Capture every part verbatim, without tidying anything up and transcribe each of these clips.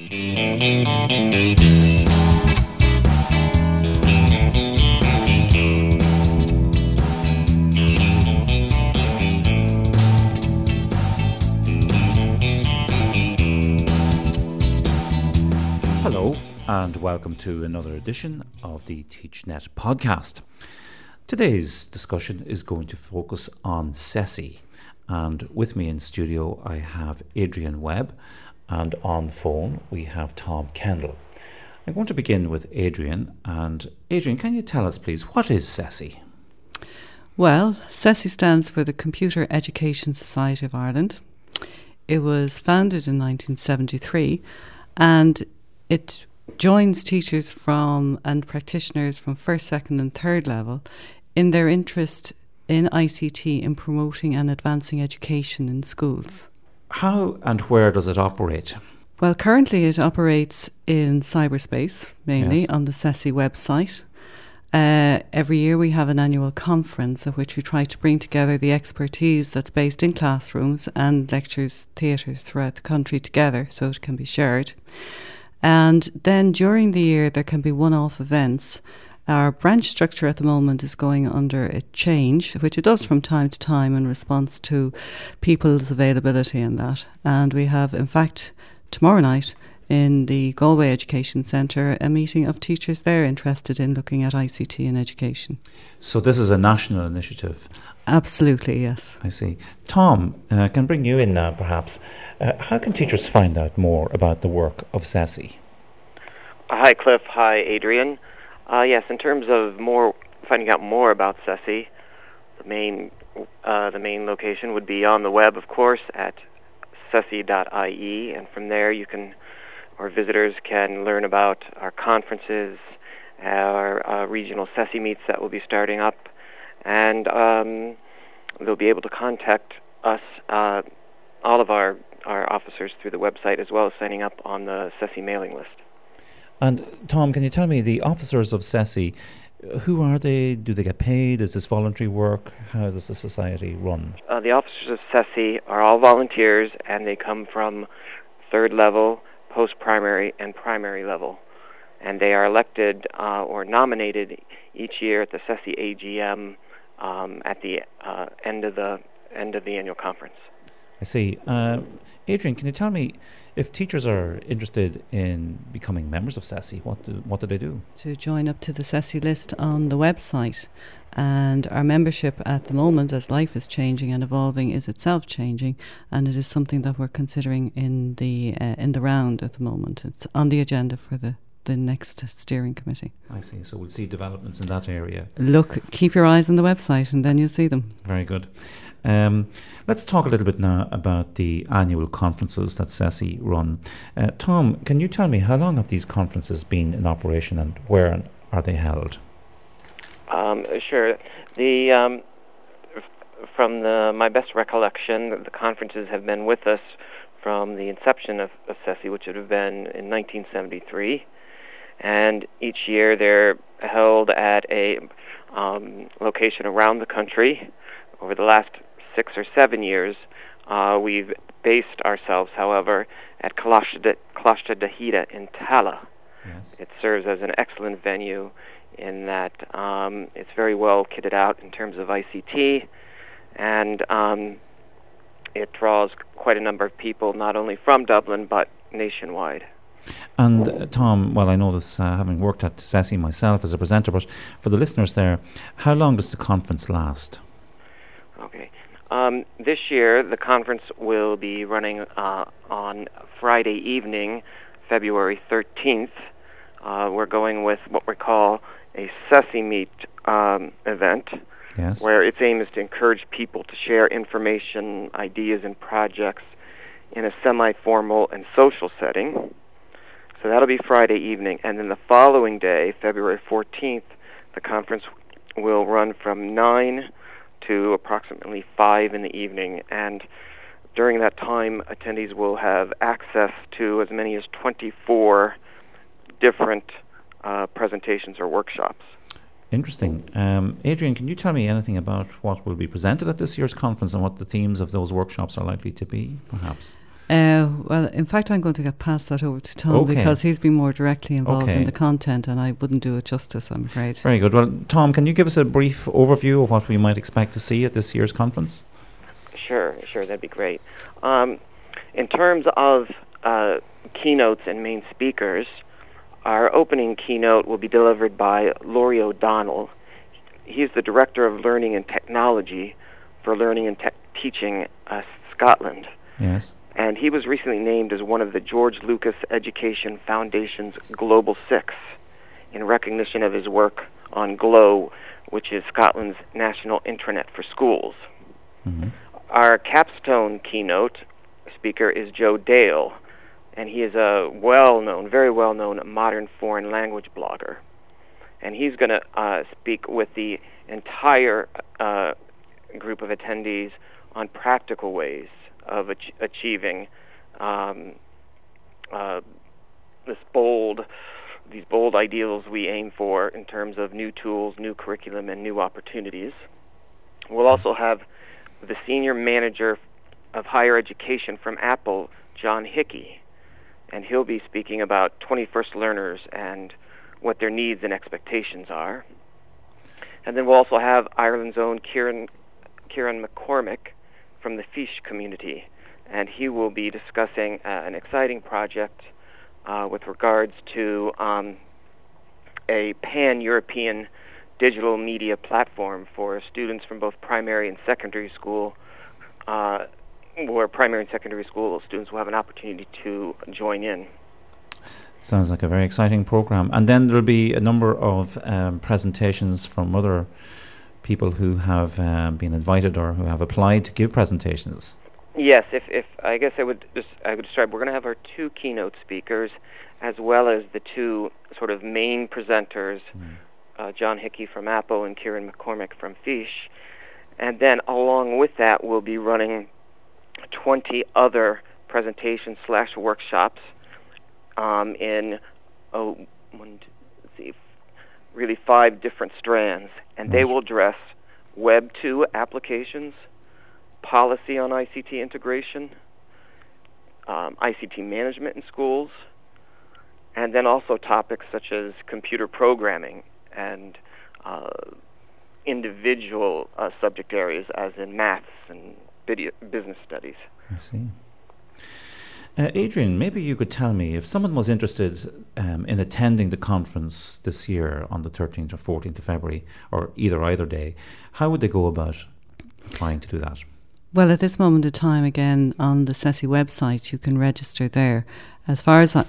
Hello and welcome to another edition of the TeachNet podcast. Today's discussion is going to focus on S E S I, and with me in studio I have Adrian Webb, and on the phone we have Tom Kendall. I'm going to begin with Adrian, and Adrian, can you tell us please, what is S E S I? Well, S E S I stands for the Computer Education Society of Ireland. It was founded in nineteen seventy-three, and it joins teachers from and practitioners from first, second and third level in their interest in I C T in promoting and advancing education in schools. How and where does it operate? Well, currently it operates in cyberspace, mainly Yes. on the S E S I website. Uh, every year we have an annual conference at which we try to bring together the expertise that's based in classrooms and lectures, theatres throughout the country together so it can be shared. And then during the year there can be one-off events. Our branch structure at the moment is going under a change, which it does from time to time in response to people's availability and that. And we have, in fact, tomorrow night in the Galway Education Centre, a meeting of teachers there interested in looking at I C T in education. So this is a national initiative. Absolutely, yes. I see. Tom, uh, I can bring you in now perhaps. Uh, how can teachers find out more about the work of S E S I? Hi, Cliff. Hi, Adrian. Uh, yes, in terms of more finding out more about S E S I, the main uh, the main location would be on the web, of course, at S E S I dot I E, and from there you can, or visitors can learn about our conferences, our uh, regional S E S I meets that will be starting up, and um, they'll be able to contact us, uh, all of our, our officers through the website, as well as signing up on the S E S I mailing list. And Tom, can you tell me, the officers of S E S I, who are they? Do they get paid? Is this voluntary work? How does the society run? Uh, the officers of S E S I are all volunteers, and they come from third level, post-primary, and primary level. And they are elected uh, or nominated each year at the S E S I A G M um, at the uh, end of the end of the annual conference. I see. Uh, Adrian, can you tell me, if teachers are interested in becoming members of S E S I, what do, what do they do? To join up to the S E S I list on the website. And our membership at the moment, as life is changing and evolving, is itself changing, and it is something that we're considering in the uh, in the round at the moment. It's on the agenda for the, the next steering committee. I see. So we'll see developments in that area. Look, keep your eyes on the website and then you'll see them. Very good. Um, let's talk a little bit now about the annual conferences that S E S I run. Uh, Tom, can you tell me, how long have these conferences been in operation and where are they held? Um, sure. The um, f- from the my best recollection, the conferences have been with us from the inception of, of S E S I, which would have been in nineteen seventy-three, and each year they're held at a um, location around the country. Over the last six or seven years, uh, we've based ourselves, however, at Coláiste de Híde in Tallaght. Yes. It serves as an excellent venue in that um, it's very well kitted out in terms of I C T, and um, it draws quite a number of people, not only from Dublin, but nationwide. And uh, Tom, well, I know this, uh, having worked at S E S I myself as a presenter, but for the listeners there, how long does the conference last? Okay. Um, this year, the conference will be running uh, on Friday evening, February thirteenth. Uh, we're going with what we call a S E S I Meet um, event, Yes. where its aim is to encourage people to share information, ideas, and projects in a semi-formal and social setting. So that'll be Friday evening. And then the following day, February fourteenth, the conference will run from nine to approximately five in the evening. And during that time, attendees will have access to as many as twenty-four different uh, presentations or workshops. Interesting. Um, Adrian, can you tell me anything about what will be presented at this year's conference and what the themes of those workshops are likely to be, perhaps? Uh, well, in fact, I'm going to get past that over to Tom Okay. because he's been more directly involved Okay. in the content, and I wouldn't do it justice, I'm afraid. Very good. Well, Tom, can you give us a brief overview of what we might expect to see at this year's conference? Sure, sure, that'd be great. Um, in terms of uh, keynotes and main speakers, our opening keynote will be delivered by Laurie O'Donnell. He's the Director of Learning and Technology for Learning and Te- Teaching uh, Scotland. Yes. And he was recently named as one of the George Lucas Education Foundation's Global Six in recognition of his work on GLOW, which is Scotland's national intranet for schools. Mm-hmm. Our capstone keynote speaker is Joe Dale, and he is a well-known, very well-known modern foreign language blogger. And he's going to uh, speak with the entire uh, group of attendees on practical ways of ach- achieving um, uh, this bold, these bold ideals we aim for in terms of new tools, new curriculum, and new opportunities. We'll also have the Senior Manager of Higher Education from Apple, John Hickey, and he'll be speaking about twenty-first learners and what their needs and expectations are. And then we'll also have Ireland's own Kieran, Kieran McCormick from the Fish community, and he will be discussing uh, an exciting project uh, with regards to um, a pan-European digital media platform for students from both primary and secondary school, uh, where primary and secondary school students will have an opportunity to join in. Sounds like a very exciting program. And then there'll be a number of um, presentations from other people who have um, been invited or who have applied to give presentations. Yes, if if I guess I would just I would describe we're going to have our two keynote speakers as well as the two sort of main presenters, mm. uh, John Hickey from Apple and Kieran McCormick from Fish, and then along with that we'll be running twenty other presentations slash workshops um, in oh one two, let's see really five different strands, and they will address Web two applications, policy on I C T integration, um, I C T management in schools, and then also topics such as computer programming and uh, individual uh, subject areas as in maths and video, business studies. I see. Uh, Adrian, maybe you could tell me if someone was interested um, in attending the conference this year on the thirteenth or fourteenth of February, or either either day, how would they go about applying to do that? Well, at this moment in time, again, on the S E S I website, you can register there. As far as I,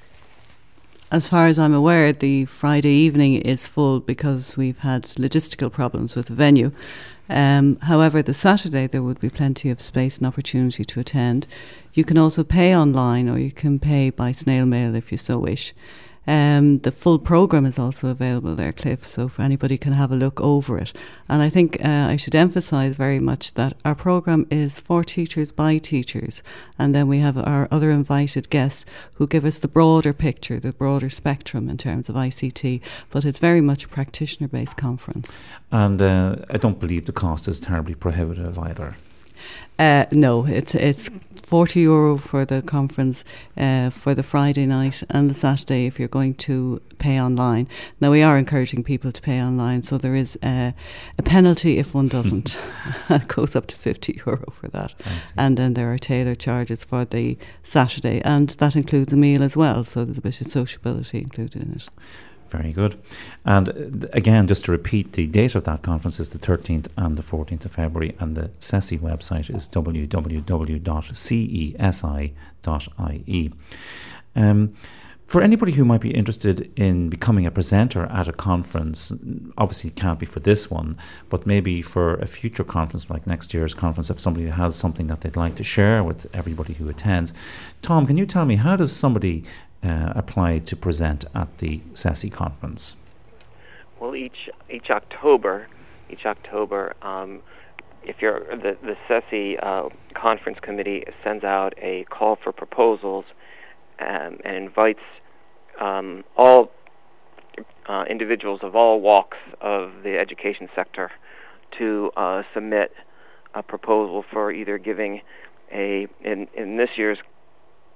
as far as I'm aware, the Friday evening is full because we've had logistical problems with the venue. Um, however, the Saturday there would be plenty of space and opportunity to attend. You can also pay online, or you can pay by snail mail if you so wish. Um, the full programme is also available there, Cliff, so if anybody can have a look over it. And I think uh, I should emphasise very much that our programme is for teachers by teachers, and then we have our other invited guests who give us the broader picture, the broader spectrum in terms of I C T, but it's very much a practitioner-based conference. And uh, I don't believe the cost is terribly prohibitive either. Uh, no, it's it's forty euro for the conference uh, for the Friday night and the Saturday if you're going to pay online. Now, we are encouraging people to pay online, so there is uh, a penalty if one doesn't. It goes up to fifty euro for that. And then there are tailored charges for the Saturday, and that includes a meal as well, so there's a bit of sociability included in it. Very good. And uh, again, just to repeat, the date of that conference is the thirteenth and the fourteenth of February, and the S E S I website is w w w dot c e s i dot i e. Um, for anybody who might be interested in becoming a presenter at a conference, obviously it can't be for this one, but maybe for a future conference like next year's conference, if somebody has something that they'd like to share with everybody who attends. Tom, can you tell me, how does somebody Uh, applied to present at the S E S I conference? Well, each each October, each October, um, if you're the the S E S I uh, conference committee sends out a call for proposals um, and invites um, all uh, individuals of all walks of the education sector to uh, submit a proposal for either giving a in in this year's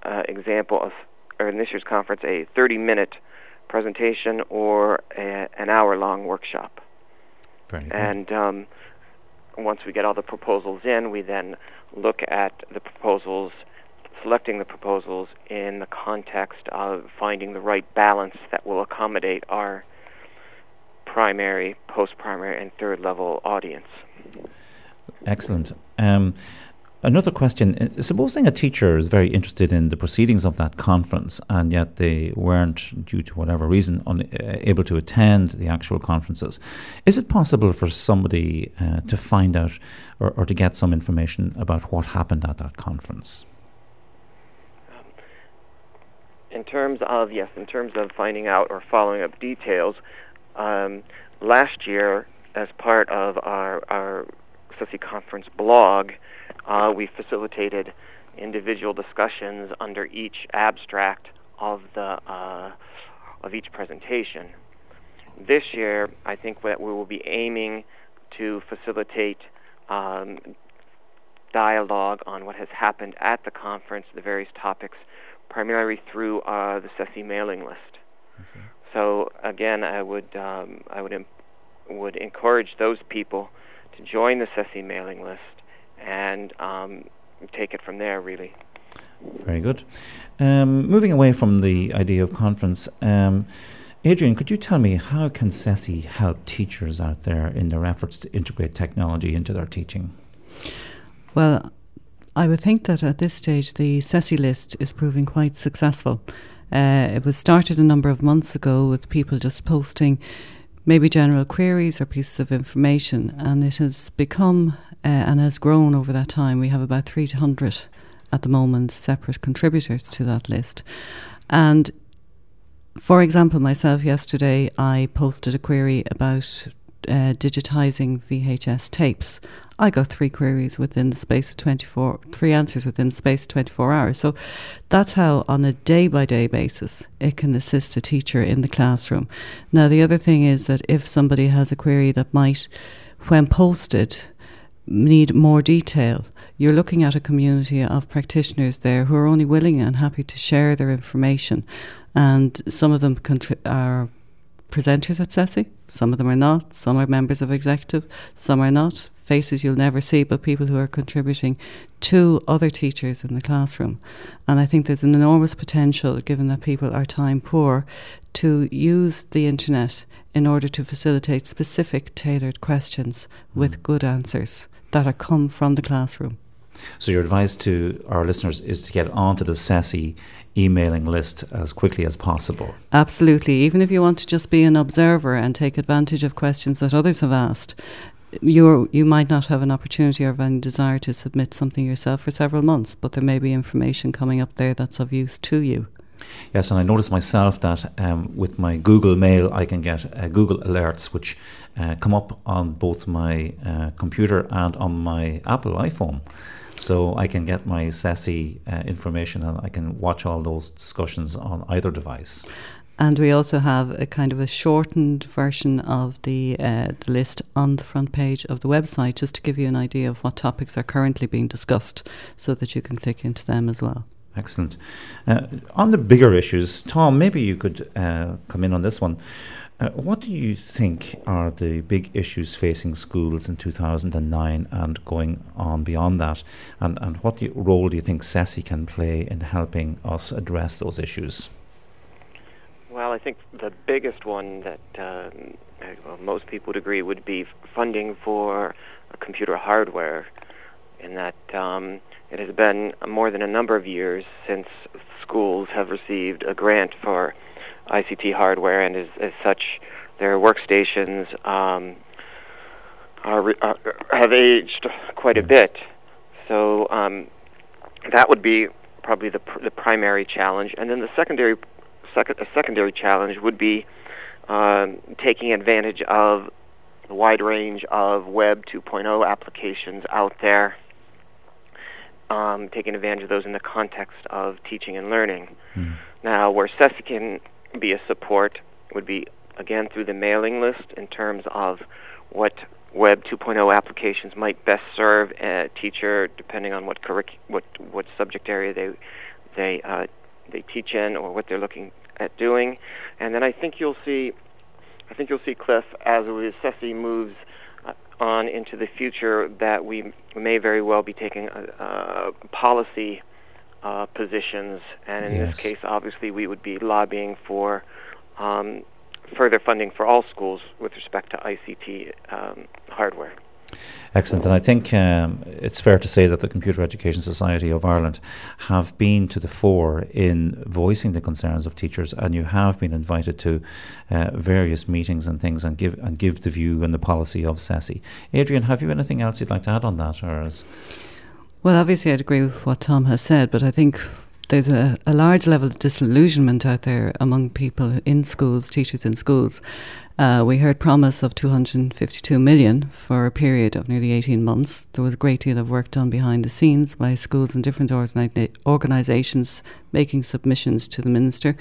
uh, example of, or in this year's conference, a thirty-minute presentation or a, an hour-long workshop. Very good. And um, once we get all the proposals in, we then look at the proposals, selecting the proposals in the context of finding the right balance that will accommodate our primary, post-primary, and third-level audience. Excellent. Um, another question. uh, Supposing a teacher is very interested in the proceedings of that conference and yet they weren't, due to whatever reason, unable to attend the actual conferences, is it possible for somebody uh, to find out or, or to get some information about what happened at that conference? In terms of, yes, in terms of finding out or following up details, um, last year, as part of our, our SESI conference blog, uh, we facilitated individual discussions under each abstract of the uh, of each presentation. This year, I think that we will be aiming to facilitate um, dialogue on what has happened at the conference, the various topics, primarily through uh, the SESI mailing list. So again, I would um, I would imp- would encourage those people to join the SESI mailing list and um, take it from there, really. Very good. Um, moving away from the idea of conference, um, Adrian, could you tell me how can SESI help teachers out there in their efforts to integrate technology into their teaching? Well, I would think that at this stage the SESI list is proving quite successful. Uh, it was started a number of months ago with people just posting maybe general queries or pieces of information, and it has become uh, and has grown over that time. We have about three hundred at the moment separate contributors to that list. And for example, myself yesterday I posted a query about uh, digitising V H S tapes. I got three queries within the space of twenty-four, three answers within the space of twenty-four hours. So that's how, on a day-by-day basis, it can assist a teacher in the classroom. Now, the other thing is that if somebody has a query that might, when posted, need more detail, you're looking at a community of practitioners there who are only willing and happy to share their information. And some of them contri- are presenters at SESI, some of them are not, some are members of executive, some are not. Faces you'll never see, but people who are contributing to other teachers in the classroom. And I think there's an enormous potential, given that people are time poor, to use the internet in order to facilitate specific tailored questions mm. with good answers that are come from the classroom. So your advice to our listeners is to get onto the SESI emailing list as quickly as possible. Absolutely. Even if you want to just be an observer and take advantage of questions that others have asked, you you might not have an opportunity or have any desire to submit something yourself for several months, but there may be information coming up there that's of use to you. Yes, and I noticed myself that um, with my Google Mail, I can get uh, Google alerts which uh, come up on both my uh, computer and on my Apple iPhone. So I can get my SESI uh, information and I can watch all those discussions on either device. And we also have a kind of a shortened version of the, uh, the list on the front page of the website, just to give you an idea of what topics are currently being discussed, so that you can click into them as well. Excellent. Uh, on the bigger issues, Tom, maybe you could uh, come in on this one. Uh, what do you think are the big issues facing schools in two thousand nine and going on beyond that? And, and what do you, role do you think SESI can play in helping us address those issues? Well, I think the biggest one that um, well, most people would agree would be funding for computer hardware, in that um, it has been more than a number of years since schools have received a grant for I C T hardware, and as, as such, their workstations um, are, are have aged quite a bit. So um, that would be probably the pr- the primary challenge, and then the secondary. Second, a secondary challenge would be um, taking advantage of the wide range of Web two point oh applications out there, um, taking advantage of those in the context of teaching and learning. Mm. Now, where SESI can be a support would be, again, through the mailing list in terms of what Web two point oh applications might best serve a teacher, depending on what curric- what what subject area they they uh, they teach in or what they're looking at doing. And then I think you'll see, I think you'll see, Cliff, as SESI moves uh, on into the future, that we may very well be taking a, a policy uh, positions. And in yes. this case, obviously, we would be lobbying for um, further funding for all schools with respect to I C T um, hardware. Excellent. And I think um, it's fair to say that the Computer Education Society of Ireland have been to the fore in voicing the concerns of teachers, and you have been invited to uh, various meetings and things and give and give the view and the policy of SESI. Adrian, have you anything else you'd like to add on that? Or is Well, obviously I'd agree with what Tom has said, but I think there's a, a large level of disillusionment out there among people in schools, teachers in schools. Uh, we heard promise of two hundred fifty-two million for a period of nearly eighteen months. There was a great deal of work done behind the scenes by schools and different organi- organisations making submissions to the Minister.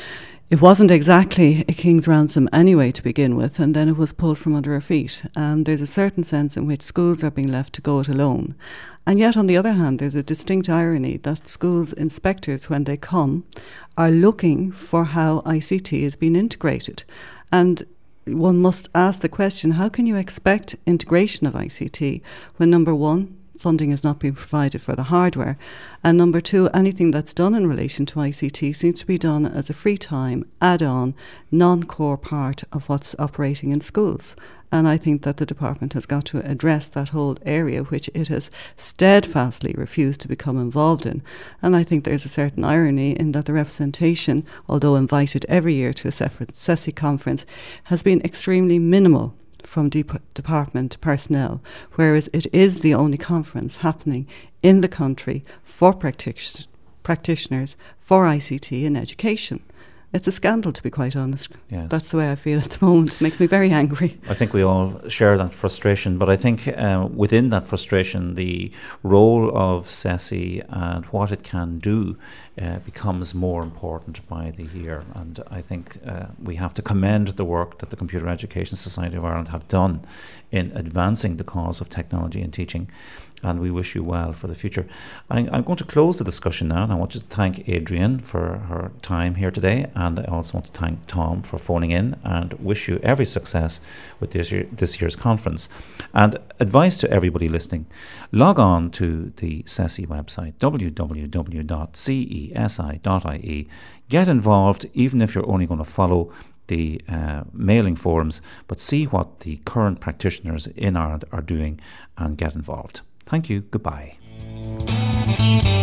It wasn't exactly a king's ransom anyway to begin with, and then it was pulled from under our feet. And there's a certain sense in which schools are being left to go it alone. And yet, on the other hand, there's a distinct irony that schools inspectors, when they come, are looking for how I C T is being integrated. And one must ask the question, how can you expect integration of I C T when, number one, funding is not being provided for the hardware, and number two, anything that's done in relation to I C T seems to be done as a free time, add-on, non-core part of what's operating in schools. And I think that the department has got to address that whole area, which it has steadfastly refused to become involved in. And I think there's a certain irony in that the representation, although invited every year to a SESI conference, has been extremely minimal from dep- department personnel, whereas it is the only conference happening in the country for practic- practitioners for I C T in education. It's a scandal, to be quite honest. Yes. That's the way I feel at the moment. It makes me very angry. I think we all share that frustration, but I think uh, within that frustration, the role of SESI and what it can do uh, becomes more important by the year. And I think uh, we have to commend the work that the Computer Education Society of Ireland have done in advancing the cause of technology in teaching. And we wish you well for the future. I, I'm going to close the discussion now, and I want to thank Adrian for her time here today, and I also want to thank Tom for phoning in, and wish you every success with this, year, this year's conference. And advice to everybody listening, log on to the SESI website, w w w dot cesi dot i e. Get involved, even if you're only going to follow the uh, mailing forums, but see what the current practitioners in Ireland are doing and get involved. Thank you. Goodbye.